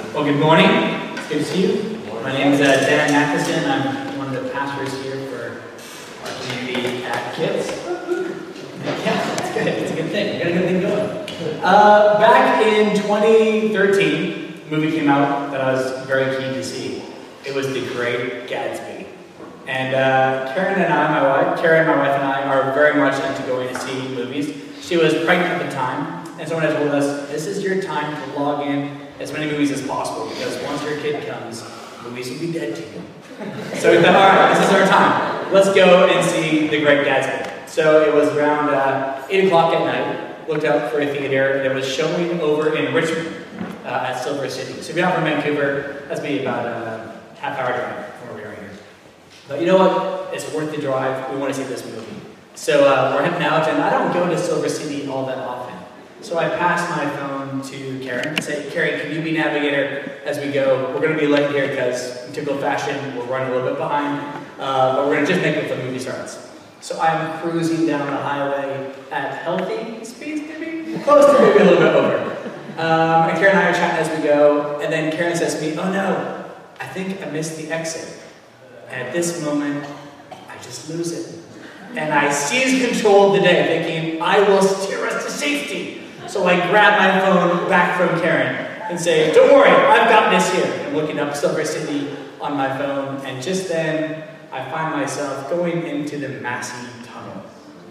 Well, good morning. It's good to see you. My name is Dan Matheson. I'm one of the pastors here for our community at Kids. Yeah, it's good. It's a good thing. We got a good thing going. Back in 2013, a movie came out that I was very keen to see. It was The Great Gatsby. And Karen, my wife and I are very much into going to see movies. She was pregnant at the time, and someone had told us, this is your time to log in as many movies as possible, because once your kid comes, movies will be dead to you. So we thought, all right, this is our time. Let's go and see The Great Gatsby. So it was around 8 o'clock at night. Looked out for a theater that was showing over in Richmond at Silver City. So if you're not from Vancouver, that's maybe about a half-hour drive from where we are here. But you know what? It's worth the drive. We want to see this movie. So we're heading out, and I don't go to Silver City all that often. So I pass my phone to Karen and say, Karen, can you be navigator as we go? We're going to be late here because in typical fashion, we're running a little bit behind, but we're going to just make it before the movie starts. So I'm cruising down the highway at healthy speeds, maybe? Close to maybe a little bit over. And Karen and I are chatting as we go, and then Karen says to me, oh no, I think I missed the exit. And at this moment, I just lose it. And I seize control of the day, thinking, I will steer us to safety. So I grab my phone back from Karen and say, don't worry, I've got this here. I'm looking up Silver City on my phone, and just then, I find myself going into the Massey Tunnel.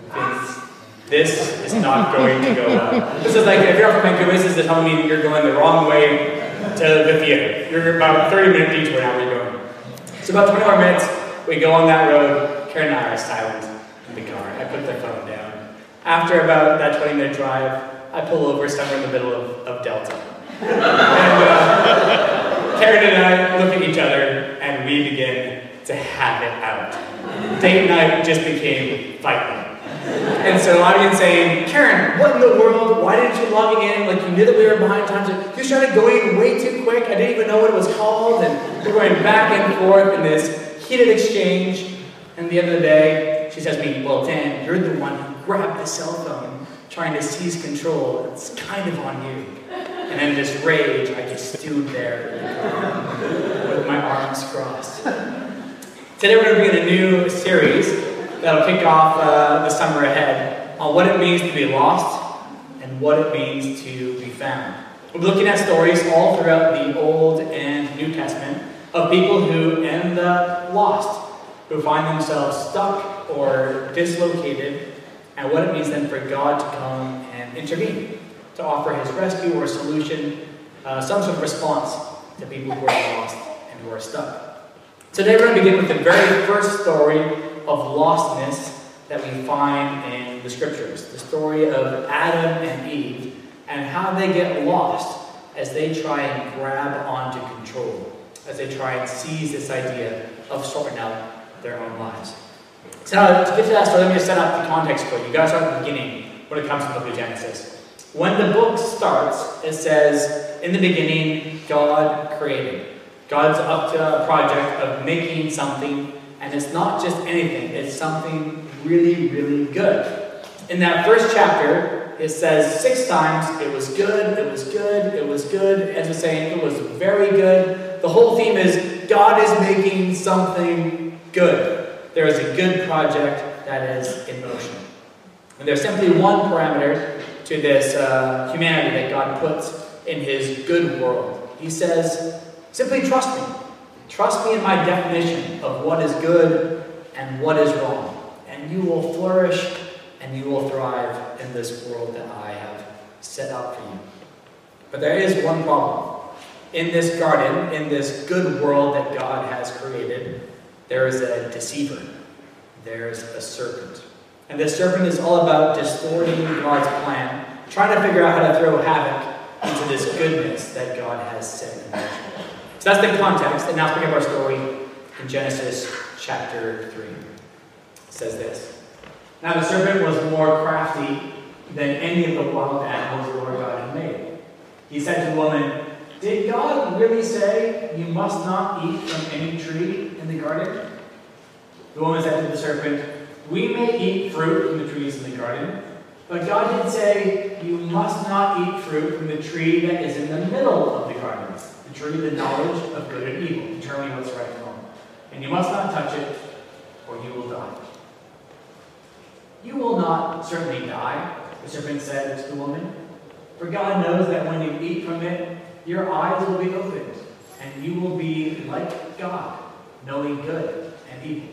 This is not going to go well. This is like, if you're from Vancouver, this is the tunnel meaning you're going the wrong way to the theater. You're about a 30-minute detour now where you're going. So about 20 more minutes, we go on that road. Karen and I are silent in the car. I put the phone down. After about that 20-minute drive, I pull over somewhere in the middle of Delta. And Karen and I look at each other, and we begin to have it out. Date night just became fight night. And so I've been saying, Karen, what in the world? Why didn't you log in? Like, you knew that we were behind time. You started going way too quick. I didn't even know what it was called. And we're going back and forth in this heated exchange. And the end of the day, she says to me, well, Dan, you're the one who grabbed the cell phone trying to seize control. It's kind of on you. And in this rage, I just stood there in the car with my arms crossed. Today we're going to begin a new series that'll kick off the summer ahead on what it means to be lost and what it means to be found. We'll be looking at stories all throughout the Old and New Testament of people who end up lost, who find themselves stuck or dislocated, and what it means then for God to come and intervene, to offer his rescue or solution, some sort of response to people who are lost and who are stuck. Today we're going to begin with the very first story of lostness that we find in the scriptures. The story of Adam and Eve and how they get lost as they try and grab onto control, as they try and seize this idea of sorting out their own lives. So now, to get to that story, let me just set up the context for you. You've got to start at the beginning when it comes to the book of Genesis. When the book starts, it says, in the beginning, God created. God's up to a project of making something, and it's not just anything, it's something really, really good. In that first chapter, it says 6 times, it was good, it was good, it was good, as we're saying, it was very good. The whole theme is, God is making something good. There is a good project that is in motion. And there's simply one parameter to this humanity that God puts in his good world. He says, simply trust me. Trust me in my definition of what is good and what is wrong. And you will flourish and you will thrive in this world that I have set out for you. But there is one problem. In this garden, in this good world that God has created, there is a deceiver. There's a serpent. And this serpent is all about distorting God's plan, trying to figure out how to throw havoc into this goodness that God has set in motion. So that's the context, and now let's pick up our story in Genesis chapter 3. It says this. Now the serpent was more crafty than any of the wild animals the Lord God had made. He said to the woman, did God really say you must not eat from any tree in the garden? The woman said to the serpent, we may eat fruit from the trees in the garden, but God did say you must not eat fruit from the tree that is in the middle of the gardens, the tree of the knowledge of good and evil, determining what's right and wrong. And you must not touch it, or you will die. You will not certainly die, the serpent said to the woman, for God knows that when you eat from it, your eyes will be opened, and you will be like God, knowing good and evil.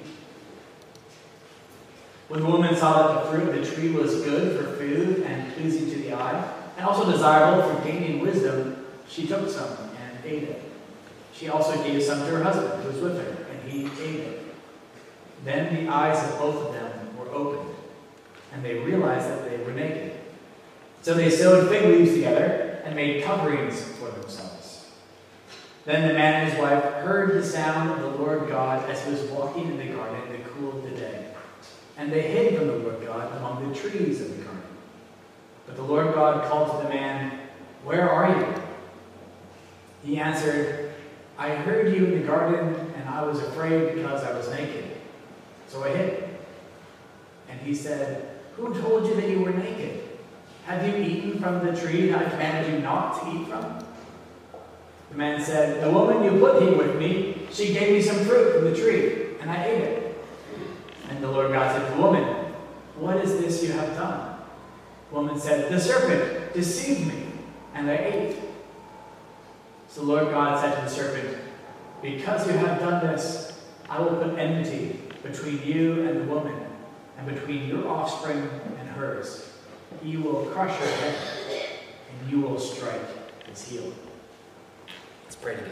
When the woman saw that the fruit of the tree was good for food and pleasing to the eye, and also desirable for gaining wisdom, she took some and ate it. She also gave some to her husband, who was with her, and he ate it. Then the eyes of both of them were opened, and they realized that they were naked. So they sewed fig leaves together and made coverings for themselves. Then the man and his wife heard the sound of the Lord God as he was walking in the garden in the cool of the day. And they hid from the Lord God among the trees of the garden. But the Lord God called to the man, where are you? He answered, I heard you in the garden, and I was afraid because I was naked. So I hid. And he said, who told you that you were naked? Have you eaten from the tree that I commanded you not to eat from? The man said, the woman you put here with me, she gave me some fruit from the tree, and I ate it. And the Lord God said to the woman, what is this you have done? The woman said, the serpent deceived me, and I ate. So the Lord God said to the serpent, because you have done this, I will put enmity between you and the woman, and between your offspring and hers. He will crush your head, and you will strike his heel. Let's pray together.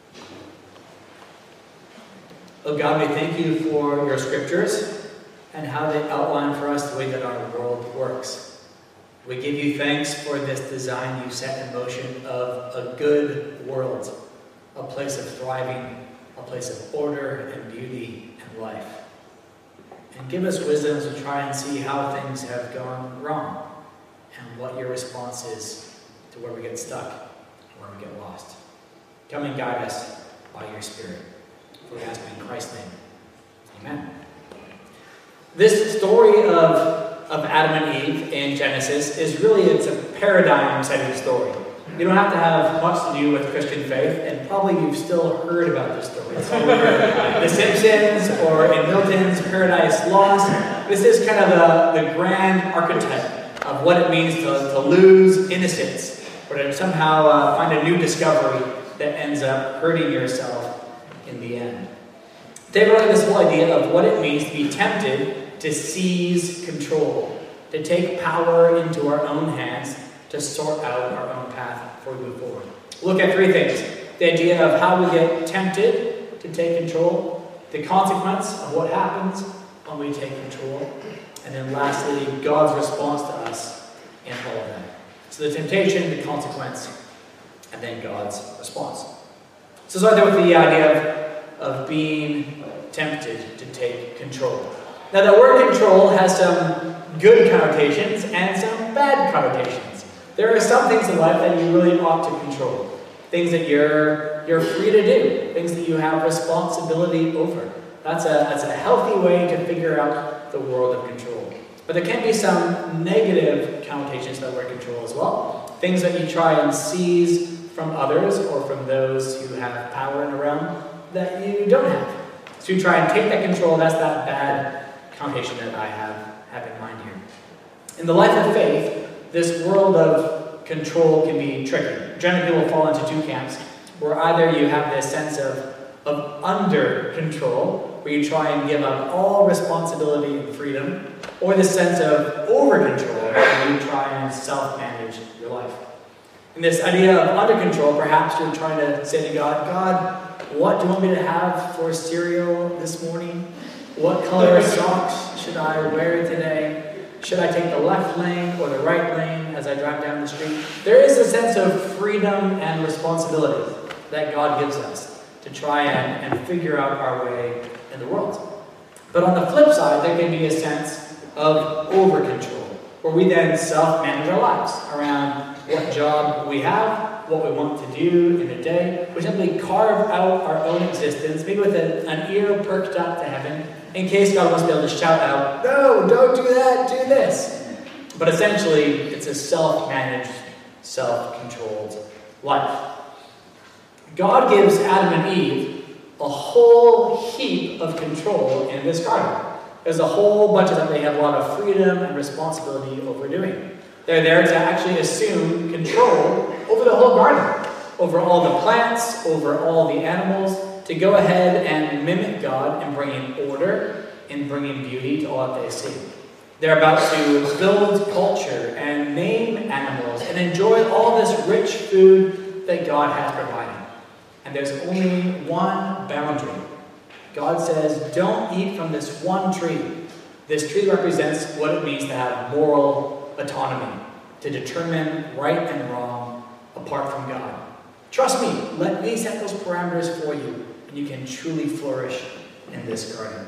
Oh God, we thank you for your scriptures and how they outline for us the way that our world works. We give you thanks for this design you set in motion of a good world, a place of thriving, a place of order and beauty and life. And give us wisdom as we try and see how things have gone wrong and what your response is to where we get stuck and where we get lost. Come and guide us by your Spirit. We ask in Christ's name. Amen. This story of Adam and Eve in Genesis is really, it's a paradigm-setting story. You don't have to have much to do with Christian faith, and probably you've still heard about this story. It's over The Simpsons or in Milton's Paradise Lost. This is kind of the grand archetype of what it means to lose innocence, or to somehow find a new discovery that ends up hurting yourself in the end. They wrote this whole idea of what it means to be tempted to seize control, to take power into our own hands, to sort out our own path before we move forward. We'll look at three things. The idea of how we get tempted to take control, the consequence of what happens when we take control, and then lastly, God's response to us in all of that. So the temptation, the consequence, and then God's response. So start there with the idea of being tempted to take control. Now the word control has some good connotations and some bad connotations. There are some things in life that you really ought to control. Things that you're free to do. Things that you have responsibility over. That's a healthy way to figure out the world of control. But there can be some negative connotations to that word control as well. Things that you try and seize from others or from those who have power in a realm that you don't have. So you try and take that control, that's that bad connotation that I have in mind here. In the life of faith, this world of control can be tricky. Generally, people fall into two camps, where either you have this sense of under control, where you try and give up all responsibility and freedom, or this sense of over control, where you try and self-manage your life. In this idea of under control, perhaps you're trying to say to God, God, what do you want me to have for cereal this morning? What color socks should I wear today? Should I take the left lane or the right lane as I drive down the street? There is a sense of freedom and responsibility that God gives us to try and figure out our way in the world. But on the flip side, there can be a sense of over-control, where we then self-manage our lives around what job we have, what we want to do in a day. We simply carve out our own existence, maybe with an ear perked up to heaven, in case God wants to be able to shout out, no, don't do that, do this. But essentially, it's a self-managed, self-controlled life. God gives Adam and Eve a whole heap of control in this garden. There's a whole bunch of them they have a lot of freedom and responsibility over doing. They're there to actually assume control over the whole garden, over all the plants, over all the animals, to go ahead and mimic God in bringing order, in bringing beauty to all that they see. They're about to build culture and name animals and enjoy all this rich food that God has provided. And there's only one boundary. God says, don't eat from this one tree. This tree represents what it means to have moral autonomy, to determine right and wrong apart from God. Trust me, let me set those parameters for you, and you can truly flourish in this garden.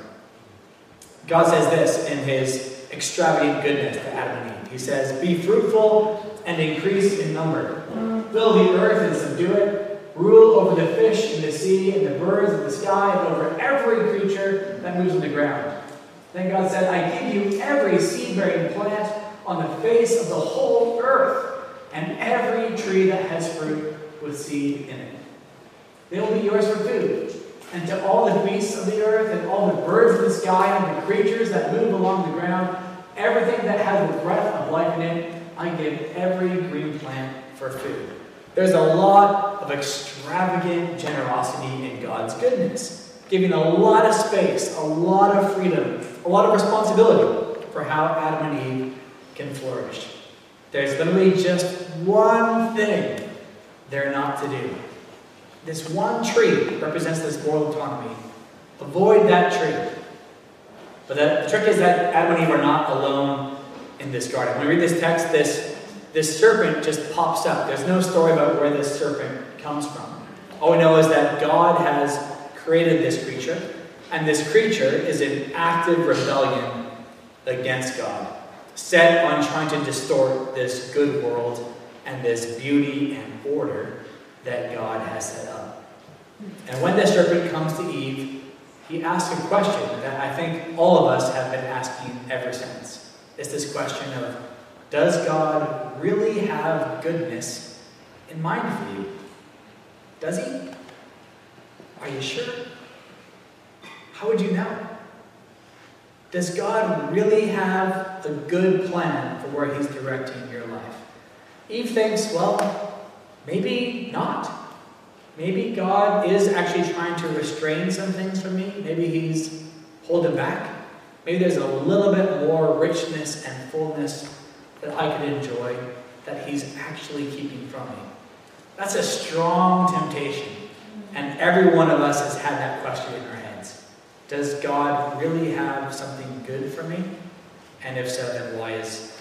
God says this in his extravagant goodness to Adam and Eve. He says, be fruitful and increase in number. Fill the earth and subdue it. Rule over the fish in the sea and the birds of the sky and over every creature that moves on the ground. Then God said, I give you every seed-bearing plant on the face of the whole earth, and every tree that has fruit with seed in it. They will be yours for food. And to all the beasts of the earth, and all the birds of the sky, and the creatures that move along the ground, everything that has the breath of life in it, I give every green plant for food. There's a lot of extravagant generosity in God's goodness, giving a lot of space, a lot of freedom, a lot of responsibility for how Adam and Eve can flourish. There's literally just one thing they're not to do. This one tree represents this moral autonomy. Avoid that tree. But the trick is that Adam and Eve are not alone in this garden. When we read this text, this serpent just pops up. There's no story about where this serpent comes from. All we know is that God has created this creature, and this creature is in active rebellion against God, set on trying to distort this good world and this beauty and order that God has set up. And when the serpent comes to Eve, he asks a question that I think all of us have been asking ever since. It's this question of, does God really have goodness in mind for you? Does he? Are you sure? How would you know? Does God really have a good plan for where he's directing your life? Eve thinks, well, maybe not. Maybe God is actually trying to restrain some things from me. Maybe he's holding back. Maybe there's a little bit more richness and fullness that I could enjoy that he's actually keeping from me. That's a strong temptation. And every one of us has had that question in our heads. Does God really have something good for me? And if so, then why is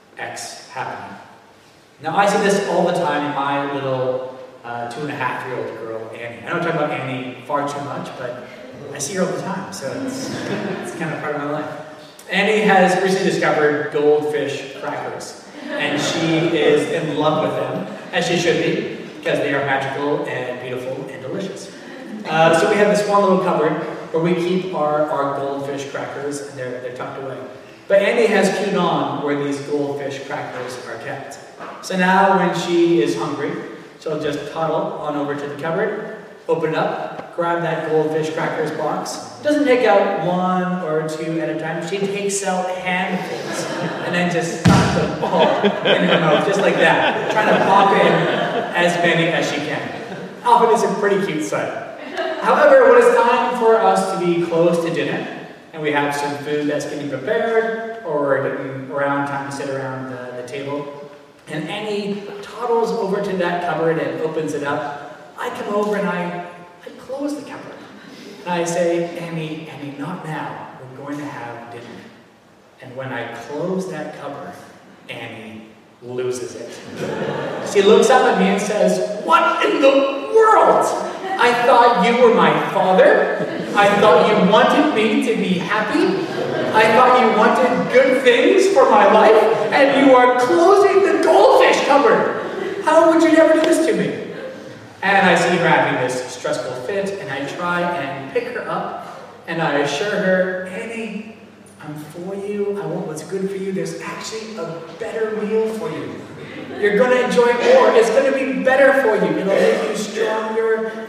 X happening? Now, I see this all the time in my little 2.5-year-old girl, Annie. I don't talk about Annie far too much, but I see her all the time, so it's kind of part of my life. Annie has recently discovered goldfish crackers, and she is in love with them, as she should be, because they are magical and beautiful and delicious. So we have this one little cupboard where we keep our goldfish crackers, and they're tucked away. But Annie has cued on where these goldfish crackers are kept. So now when she is hungry, she'll just toddle on over to the cupboard, open it up, grab that goldfish crackers box. Doesn't take out one or two at a time. She takes out handfuls and then just stuffs them all in her mouth, just like that, trying to pop in as many as she can. Often it's a pretty cute sight. However, when it's time for us to be close to dinner, and we have some food that's getting prepared, or we're getting around, time to sit around the table, and Annie toddles over to that cupboard and opens it up, I come over and I close the cupboard. And I say, Annie, not now. We're going to have dinner. And when I close that cupboard, Annie loses it. She looks up at me and says, what in the world? I thought you were my father. I thought you wanted me to be happy. I thought you wanted good things for my life. And you are closing the goldfish cupboard. How would you never do this to me? And I see her having this stressful fit, and I try and pick her up, and I assure her, Annie, I'm for you. I want what's good for you. There's actually a better meal for you. You're going to enjoy it more. It's going to be better for you. It'll make you stronger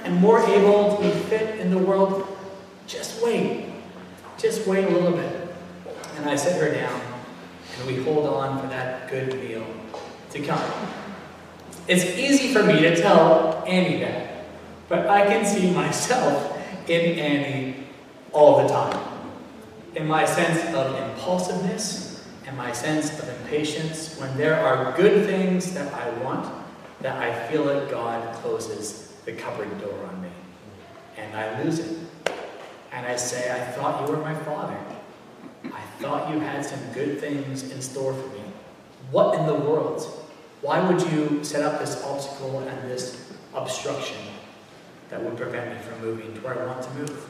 and more able to be fit in the world, just wait. Just wait a little bit. And I sit her down, and we hold on for that good meal to come. It's easy for me to tell Annie that, but I can see myself in Annie all the time. In my sense of impulsiveness and my sense of impatience, when there are good things that I want, that I feel that God closes the cupboard door on me. And I lose it. And I say, I thought you were my father. I thought you had some good things in store for me. What in the world? Why would you set up this obstacle and this obstruction that would prevent me from moving to where I want to move?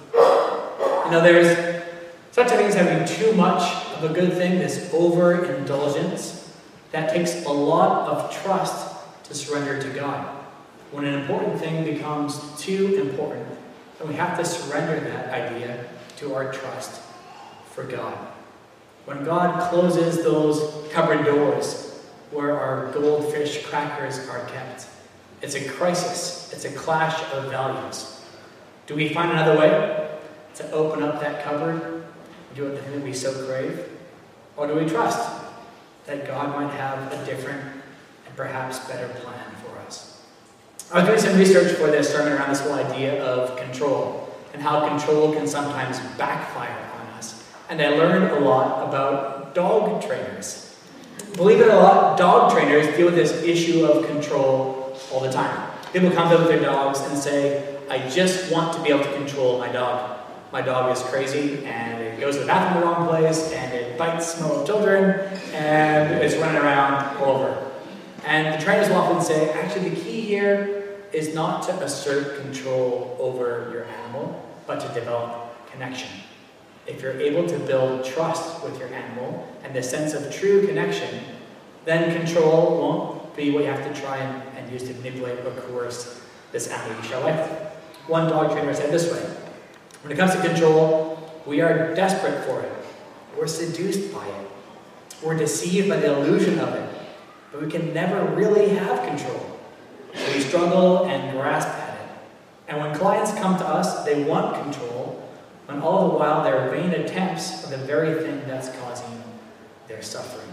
You know, there's such a thing as having too much of a good thing, this overindulgence, that takes a lot of trust to surrender to God. When an important thing becomes too important, then we have to surrender that idea to our trust for God. When God closes those cupboard doors where our goldfish crackers are kept, it's a crisis. It's a clash of values. Do we find another way to open up that cupboard and do the thing that we so crave? Or do we trust that God might have a different and perhaps better plan for us? I was doing some research for this sermon around this whole idea of control and how control can sometimes backfire on us. And I learned a lot about dog trainers. Believe it or not, dog trainers deal with this issue of control all the time. People come to with their dogs and say, I just want to be able to control my dog. My dog is crazy, and it goes to the bathroom in the wrong place, and it bites small children, and it's running around all over. And the trainers will often say, actually the key here is not to assert control over your animal, but to develop connection. If you're able to build trust with your animal and the sense of true connection, then control won't be what you have to try and use to manipulate or coerce this animal you share life with. One dog trainer said this way, when it comes to control, we are desperate for it. We're seduced by it. We're deceived by the illusion of it. But we can never really have control. So we struggle and grasp at it. And when clients come to us, they want control, when all the while their vain attempts are the very thing that's causing their suffering.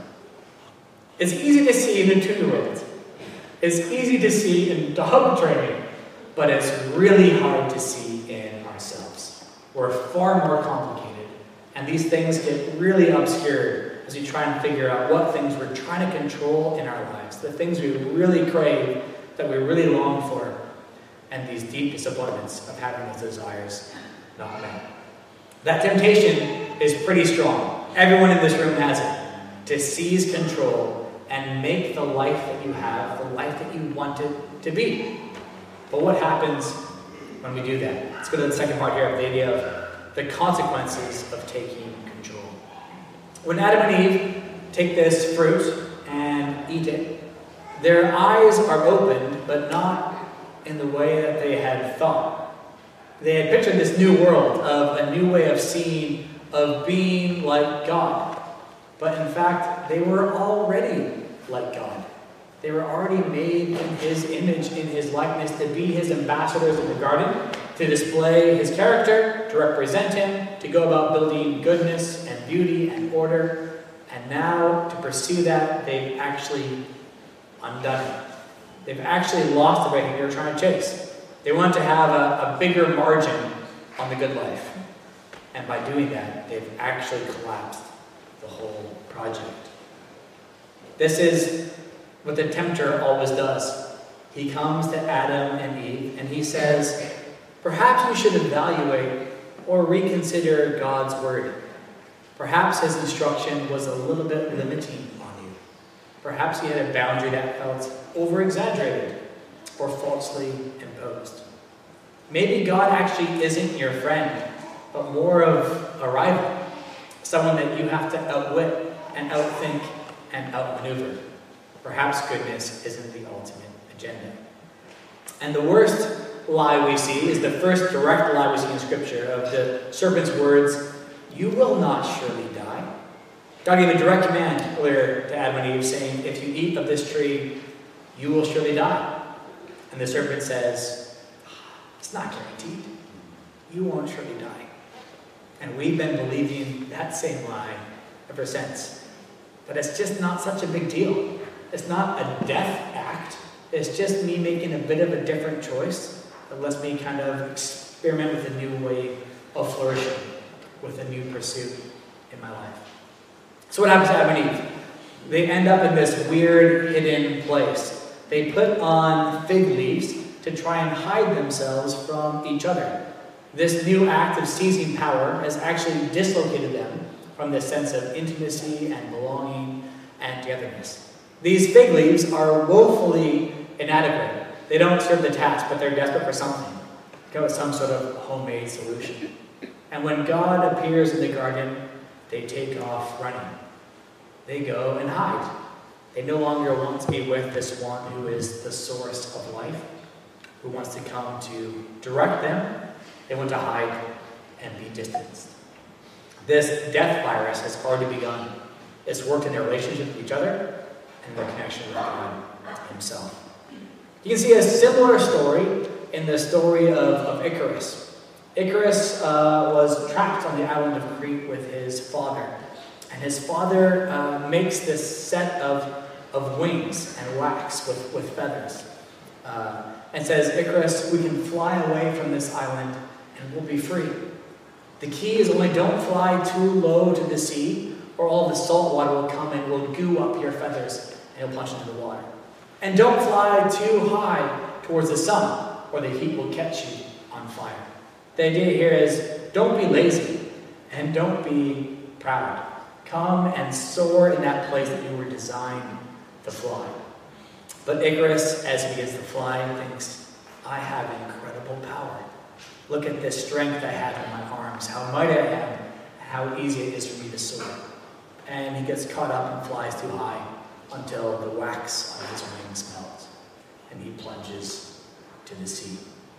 It's easy to see in a 2-year-old. It's easy to see in dog training, but it's really hard to see in ourselves. We're far more complicated, and these things get really obscured as we try and figure out what things we're trying to control in our lives, the things we really crave, that we really long for, and these deep disappointments of having those desires not met. That temptation is pretty strong. Everyone in this room has it. To seize control and make the life that you have, the life that you want it to be. But what happens when we do that? Let's go to the second part here of the idea of the consequences of taking control. When Adam and Eve take this fruit and eat it, their eyes are opened, but not in the way that they had thought. They had pictured this new world of a new way of seeing, of being like God. But in fact, they were already like God. They were already made in His image, in His likeness, to be His ambassadors in the garden, to display His character, to represent Him, to go about building goodness and beauty and order. And now, to pursue that, they've actually undone it. They've actually lost the very thing they were trying to chase. They want to have a bigger margin on the good life. And by doing that, they've actually collapsed the whole project. This is what the tempter always does. He comes to Adam and Eve and he says, perhaps you should evaluate or reconsider God's word. Perhaps his instruction was a little bit limiting on you. Perhaps he had a boundary that felt over-exaggerated or falsely imposed. Maybe God actually isn't your friend, but more of a rival. Someone that you have to outwit and outthink and outmaneuver. Perhaps goodness isn't the ultimate agenda. And the worst lie we see is the first direct lie we see in Scripture of the serpent's words, "You will not surely die." God gave a direct command earlier to Adam and Eve saying, if you eat of this tree, you will surely die. And the serpent says, it's It's not guaranteed. You won't surely die. And we've been believing that same lie ever since. But it's just not such a big deal. It's not a death act. It's just me making a bit of a different choice that lets me kind of experiment with a new way of flourishing, with a new pursuit in my life. So what happens to Adam and Eve? They end up in this weird hidden place. They put on fig leaves to try and hide themselves from each other. This new act of seizing power has actually dislocated them from this sense of intimacy and belonging and togetherness. These fig leaves are woefully inadequate. They don't serve the task, but they're desperate for something. Go with some sort of homemade solution. And when God appears in the garden, they take off running. They go and hide. They no longer want to be with this one who is the source of life, who wants to come to direct them. They want to hide and be distanced. This death virus has already begun. It's worked in their relationship with each other and their connection with God himself. You can see a similar story in the story of Icarus. Icarus was trapped on the island of Crete with his father. And his father makes this set of wings and wax with feathers. And says, Icarus, we can fly away from this island and we'll be free. The key is only don't fly too low to the sea, or all the salt water will come and will goo up your feathers and you'll plunge into the water. And don't fly too high towards the sun, or the heat will catch you on fire. The idea here is don't be lazy and don't be proud. Come and soar in that place that you were designed to fly. But Icarus, as he begins to fly, thinks, I have incredible power. Look at this strength I have in my arms, how mighty I am, how easy it is for me to soar. And he gets caught up and flies too high until the wax on his wings melts, and he plunges to the sea.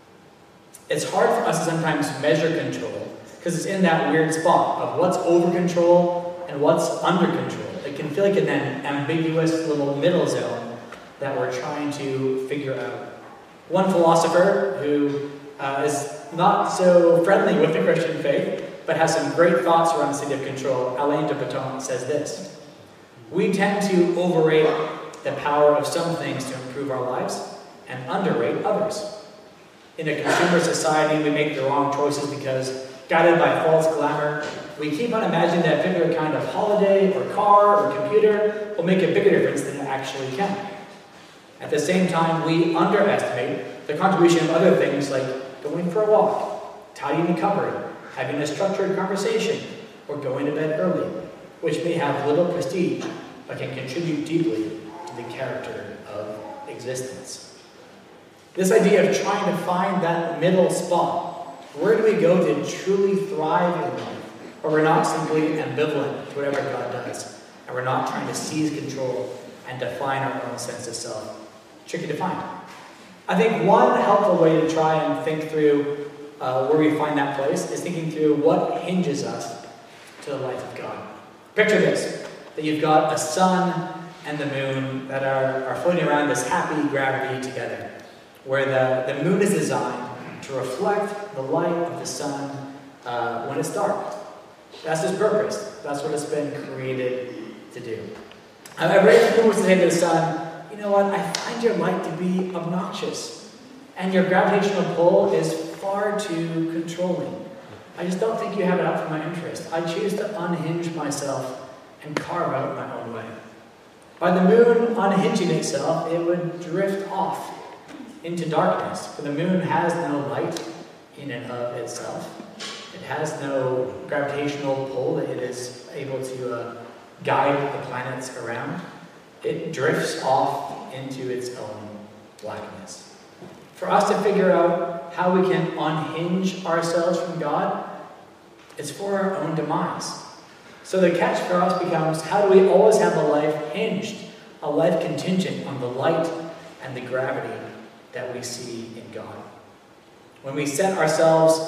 It's hard for us to sometimes measure control, because it's in that weird spot of what's over control and what's under control. It can feel like an ambiguous little middle zone that we're trying to figure out. One philosopher who is not so friendly with the Christian faith, but has some great thoughts around the state of control, Alain de Botton, says this: we tend to overrate the power of some things to improve our lives and underrate others. In a consumer society, we make the wrong choices because, guided by false glamour, we keep on imagining that a particular kind of holiday or car or computer will make a bigger difference than it actually can. At the same time, we underestimate the contribution of other things like going for a walk, tidying the cupboard, having a structured conversation, or going to bed early, which may have little prestige, but can contribute deeply to the character of existence. This idea of trying to find that middle spot, where do we go to truly thrive in life, where we're not simply ambivalent to whatever God does, and we're not trying to seize control and define our own sense of self. Tricky to find. I think one helpful way to try and think through where we find that place is thinking through what hinges us to the life of God. Picture this, that you've got a sun and the moon that are floating around this happy gravity together, where the moon is designed to reflect the light of the sun when it's dark. That's its purpose. That's what it's been created to do. I've read people to say to the sun, you know what, I find your light to be obnoxious, and your gravitational pull is far too controlling. I just don't think you have it out for my interest. I choose to unhinge myself and carve out my own way. By the moon unhinging itself, it would drift off into darkness, for the moon has no light in and of itself. It has no gravitational pull that it is able to guide the planets around. It drifts off into its own blackness. For us to figure out how we can unhinge ourselves from God, it's for our own demise. So the catch for us becomes, how do we always have a life hinged, a life contingent on the light and the gravity that we see in God? When we set ourselves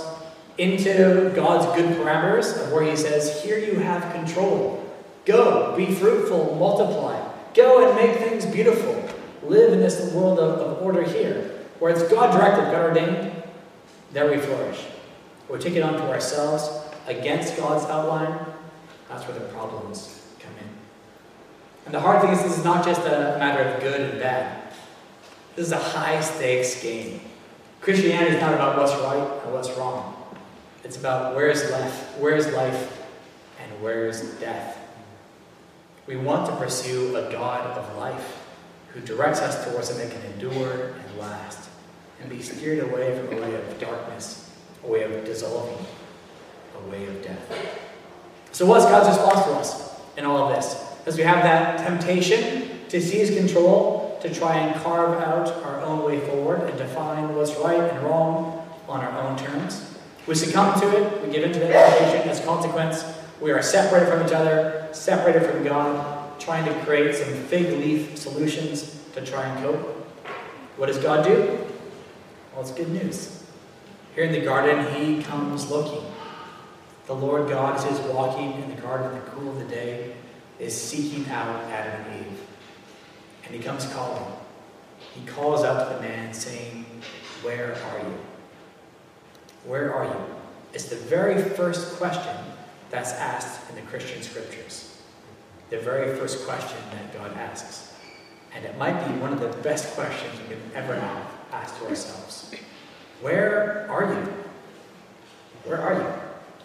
into God's good parameters of where he says, here you have control. Go, be fruitful, multiply. Go and make things beautiful. Live in this world of order here, where it's God-directed, God-ordained. there we flourish. We take it onto ourselves against God's outline, that's where the problems come in. And the hard thing is, this is not just a matter of good and bad. This is a high-stakes game. Christianity is not about what's right and what's wrong. It's about where's life, and where's death. We want to pursue a God of life who directs us towards something that can endure and last, and be steered away from a way of darkness, a way of dissolving, a way of death. So what's God's response to us in all of this? As we have that temptation to seize control, to try and carve out our own way forward and define what's right and wrong on our own terms. We succumb to it, we give into that temptation. As a consequence, we are separated from each other, separated from God, trying to create some fig leaf solutions to try and cope. What does God do? Well, it's good news. Here in the garden, he comes looking. The Lord God, as he is walking in the garden in the cool of the day, is seeking out Adam and Eve. And he comes calling. He calls out to the man saying, "Where are you? Where are you?" It's the very first question that's asked in the Christian scriptures. The very first question that God asks. And it might be one of the best questions we could ever have asked to ourselves. Where are you? Where are you?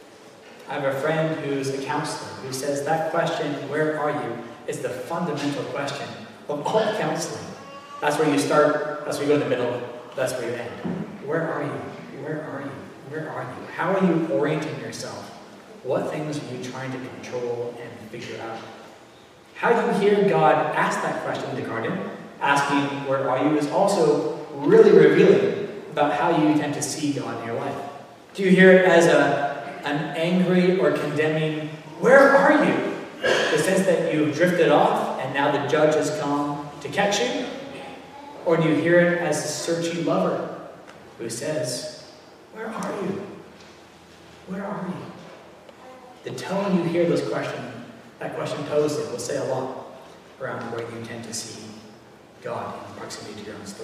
I have a friend who's a counselor who says that question, "Where are you?" is the fundamental question of all counseling. That's where you start, that's where you go in the middle, that's where you end. Where are you? Where are you? Where are you? How are you orienting yourself? What things are you trying to control and figure out? How you hear God ask that question in the garden, asking, "Where are you?" is also really revealing about how you tend to see God in your life. Do you hear it as an angry or condemning, "Where are you?" The sense that you've drifted off and now the judge has come to catch you? Or do you hear it as a searchy lover who says, "Where are you? Where are you?" The tone you hear that question posed will say a lot around where you tend to see God in proximity to your own story.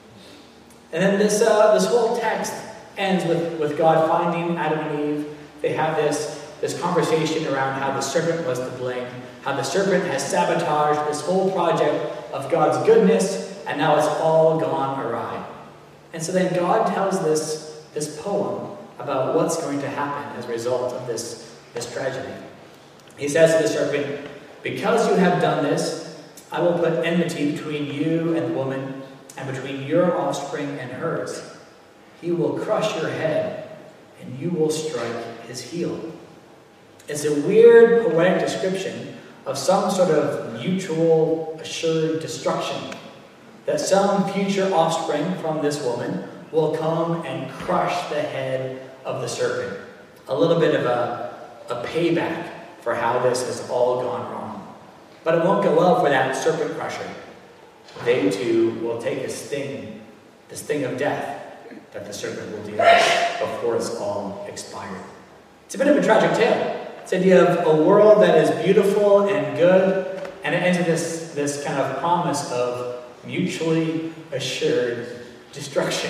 And then this whole text ends with God finding Adam and Eve. They have this conversation around how the serpent was to blame, how the serpent has sabotaged this whole project of God's goodness, and now it's all gone awry. And so then God tells this poem about what's going to happen as a result of this tragedy. He says to the serpent, "Because you have done this, I will put enmity between you and the woman, and between your offspring and hers. He will crush your head, and you will strike his heel." It's a weird poetic description of some sort of mutual assured destruction. That some future offspring from this woman will come and crush the head of the serpent. A little bit of a payback for how this has all gone wrong. But it won't go well for that serpent crusher. They too will take a sting, the sting of death that the serpent will deal before it's all expired. It's a bit of a tragic tale. It's the idea of a world that is beautiful and good, and it ends with this kind of promise of mutually assured destruction.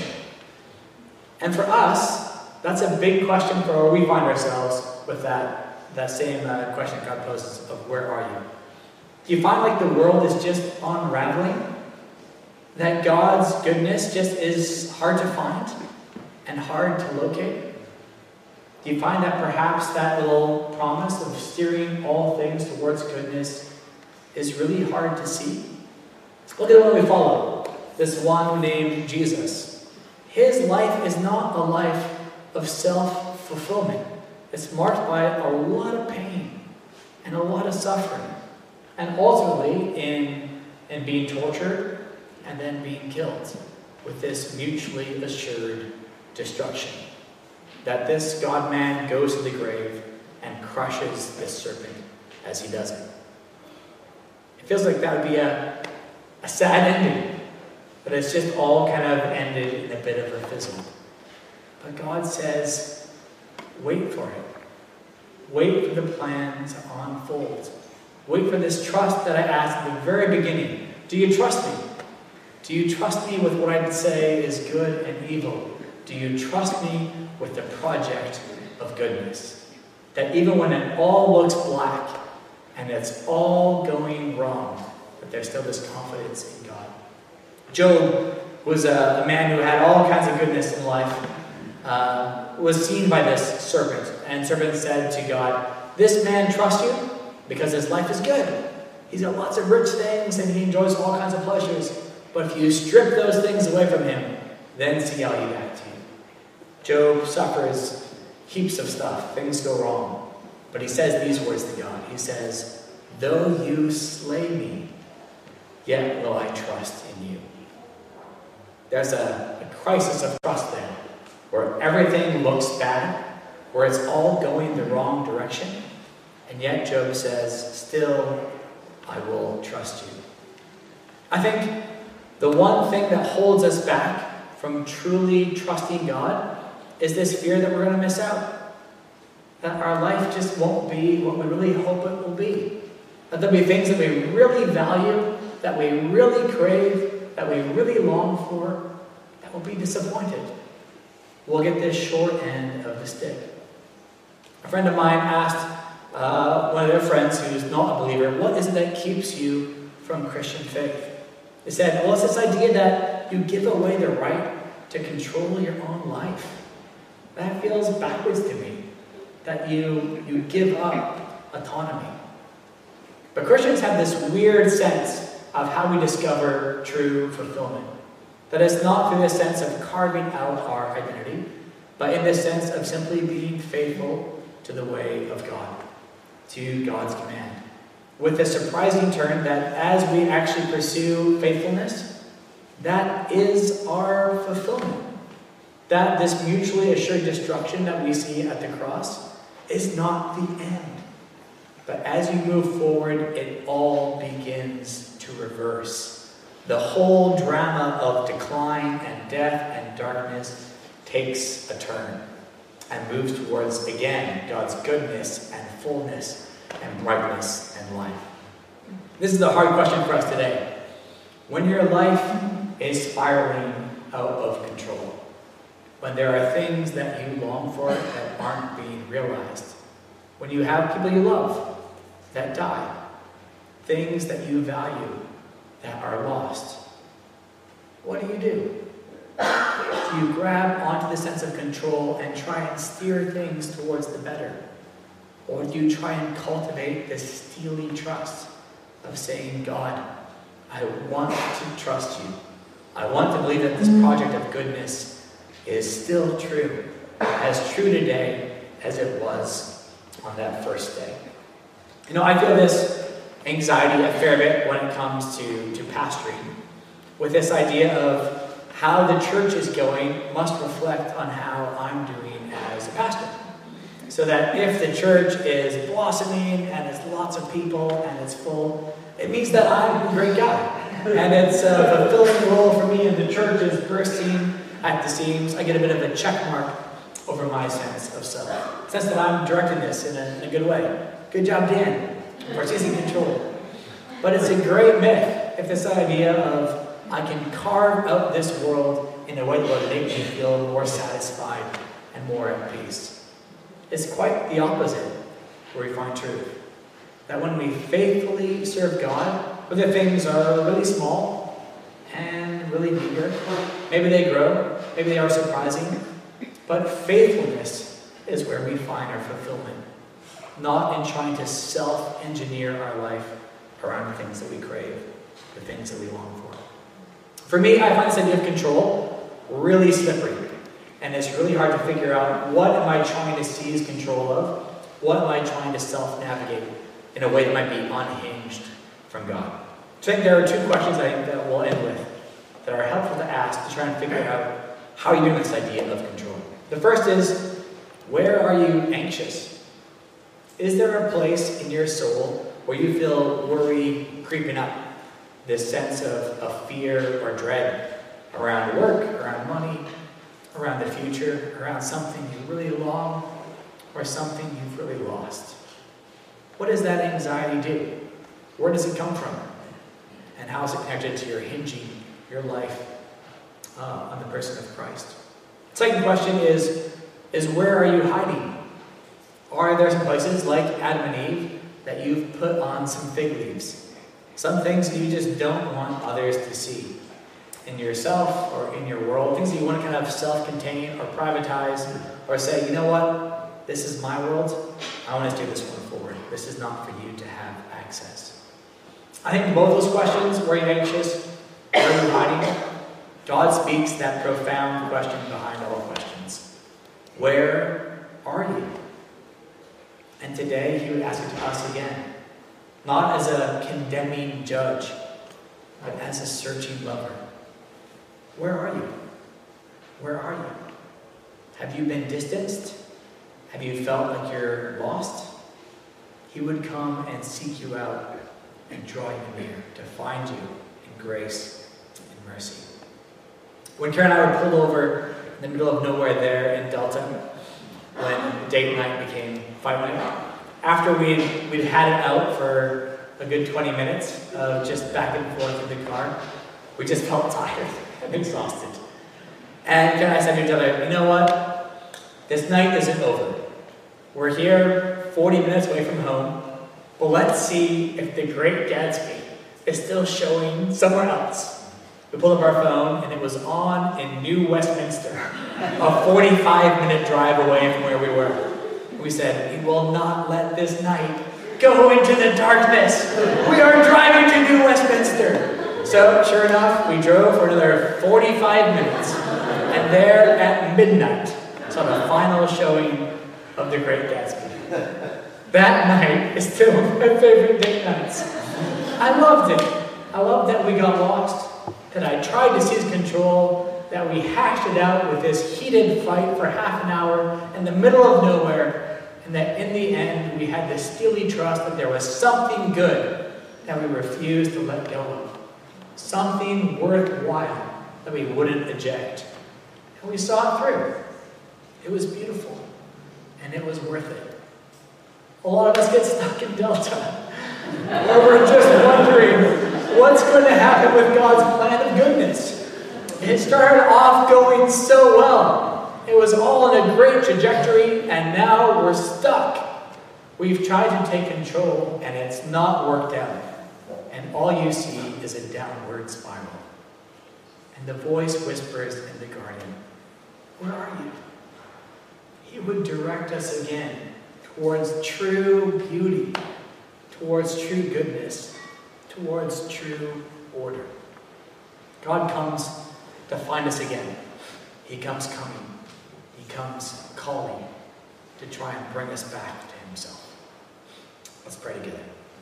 And for us, that's a big question for where we find ourselves with that same question God poses of "Where are you?" Do you find like the world is just unraveling? That God's goodness just is hard to find and hard to locate? Do you find that perhaps that little promise of steering all things towards goodness is really hard to see? Look at the one we follow, this one named Jesus. His life is not a life of self-fulfillment. It's marked by a lot of pain and a lot of suffering, and ultimately in being tortured and then being killed with this mutually assured destruction. That this God-man goes to the grave and crushes this serpent as he does it. It feels like that would be a sad ending, but it's just all kind of ended in a bit of a fizzle. But God says, wait for it. Wait for the plan to unfold. Wait for this trust that I asked at the very beginning. Do you trust me? Do you trust me with what I'd say is good and evil? Do you trust me with the project of goodness? That even when it all looks black and it's all going wrong, that there's still this confidence in God. Job was a man who had all kinds of goodness in life, was seen by this serpent. And serpent said to God, "This man trusts you because his life is good. He's got lots of rich things and he enjoys all kinds of pleasures. But if you strip those things away from him, then see I'll give back to you." Job suffers heaps of stuff. Things go wrong. But he says these words to God. He says, "Though you slay me, yet will I trust in you." There's a crisis of trust there, where everything looks bad, where it's all going the wrong direction. And yet Job says, "Still, I will trust you." I think the one thing that holds us back from truly trusting God is this fear that we're going to miss out. That our life just won't be what we really hope it will be. That there'll be things that we really value, that we really crave, that we really long for, that will be disappointed. We'll get this short end of the stick. A friend of mine asked one of their friends who's not a believer, "What is it that keeps you from Christian faith?" They said, "Well, it's this idea that you give away the right to control your own life. That feels backwards to me, that you give up autonomy." But Christians have this weird sense of how we discover true fulfillment. That it's not through the sense of carving out our identity, but in the sense of simply being faithful to the way of God, to God's command. With the surprising turn that as we actually pursue faithfulness, that is our fulfillment. That this mutually assured destruction that we see at the cross is not the end. But as you move forward, it all begins to reverse. The whole drama of decline and death and darkness takes a turn and moves towards, again, God's goodness and fullness and brightness and life. This is the hard question for us today. When your life is spiraling out of control, when there are things that you long for that aren't being realized, when you have people you love that die, things that you value that are lost, what do? Do you grab onto the sense of control and try and steer things towards the better? Or do you try and cultivate this steely trust of saying, "God, I want to trust you. I want to believe that this project of goodness is still true, as true today as it was on that first day." You know, I feel this anxiety a fair bit when it comes to pastoring, with this idea of how the church is going must reflect on how I'm doing as a pastor. So that if the church is blossoming and it's lots of people and it's full, it means that I'm a great guy. And it's a fulfilling role for me, and the church is bursting at the seams. I get a bit of a check mark over my sense of self. Sense that I'm directing this in a good way. Good job, Dan, for taking control. But it's a great myth if this idea of I can carve out this world in a way that will make me feel more satisfied and more at peace. It's quite the opposite where we find truth. That when we faithfully serve God, whether things are really small and really meager, maybe they grow, maybe they are surprising, but faithfulness is where we find our fulfillment. Not in trying to self-engineer our life around the things that we crave, the things that we long for. For me, I find this idea of control really slippery. And it's really hard to figure out, what am I trying to seize control of? What am I trying to self-navigate in a way that might be unhinged from God? So I think there are two questions I think that we'll end with that are helpful to ask to try and figure out how you're doing this idea of control. The first is, where are you anxious? Is there a place in your soul where you feel worry creeping up? This sense of fear or dread around work, around money, around the future, around something you really long, or something you've really lost. What does that anxiety do? Where does it come from? And how is it connected to your hinging your life on the person of Christ? Second question is where are you hiding? Are there some places like Adam and Eve that you've put on some fig leaves? Some things that you just don't want others to see in yourself or in your world, things that you want to kind of self-contain or privatize or say, you know what, this is my world, I want to steer this one forward. This is not for you to have access. I think both those questions, were you anxious, where are you hiding? God speaks that profound question behind all questions. Where are you? And today he would ask it to us again, not as a condemning judge, but as a searching lover. Where are you? Where are you? Have you been distanced? Have you felt like you're lost? He would come and seek you out and draw you near to find you in grace and mercy. When Karen and I were pulled over in the middle of nowhere there in Delta, when date night became fight night, after we'd had it out for a good 20 minutes of just back and forth in the car, we just felt tired and exhausted. And Karen and I said to each other, you know what? This night isn't over. We're here 40 minutes away from home, but let's see if The Great Gatsby is still showing somewhere else. We pulled up our phone and it was on in New Westminster, a 45-minute drive away from where we were. We said, we will not let this night go into the darkness. We are driving to New Westminster. So, sure enough, we drove for another 45 minutes. And there at midnight, saw the final showing of The Great Gatsby. That night is still one of my favorite date nights. I loved it. I loved that we got lost, that I tried to seize control, that we hashed it out with this heated fight for half an hour in the middle of nowhere, and that in the end we had this steely trust that there was something good that we refused to let go of. Something worthwhile that we wouldn't eject. And we saw it through. It was beautiful. And it was worth it. A lot of us get stuck in Delta, where we're just wondering what's going to happen with God's plan of goodness. It started off going so well. It was all in a great trajectory, and now we're stuck. We've tried to take control, and it's not worked out. And all you see is a downward spiral. And the voice whispers in the garden, where are you? He would direct us again towards true beauty, towards true goodness, towards true order. God comes to find us again. He comes coming. He comes calling to try and bring us back to himself. Let's pray together.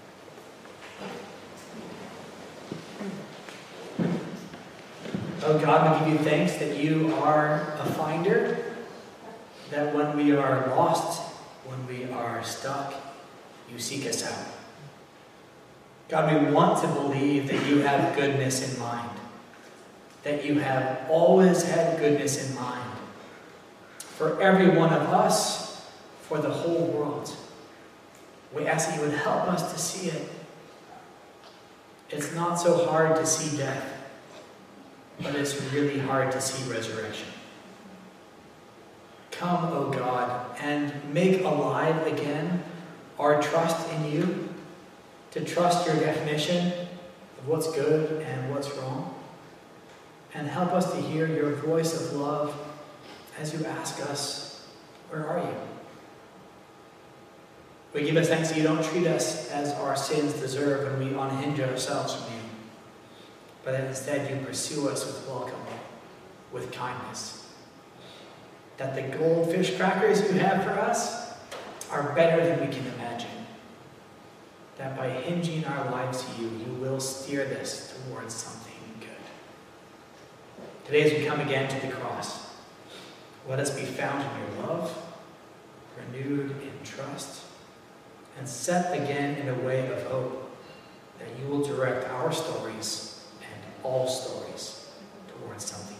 Oh God, we give you thanks that you are a finder, that when we are lost, when we are stuck, you seek us out. God, we want to believe that you have goodness in mind, that you have always had goodness in mind for every one of us, for the whole world. We ask that you would help us to see it. It's not so hard to see death, but it's really hard to see resurrection. Come, O God, and make alive again our trust in you, to trust your definition of what's good and what's wrong, and help us to hear your voice of love as you ask us, where are you? We give us thanks that you don't treat us as our sins deserve when we unhinge ourselves from you, but that instead you pursue us with welcome, with kindness. That the goldfish crackers you have for us are better than we can imagine. That by hinging our lives to you, you will steer this towards something good. Today as we come again to the cross, let us be found in your love, renewed in trust, and set again in a way of hope that you will direct our stories and all stories towards something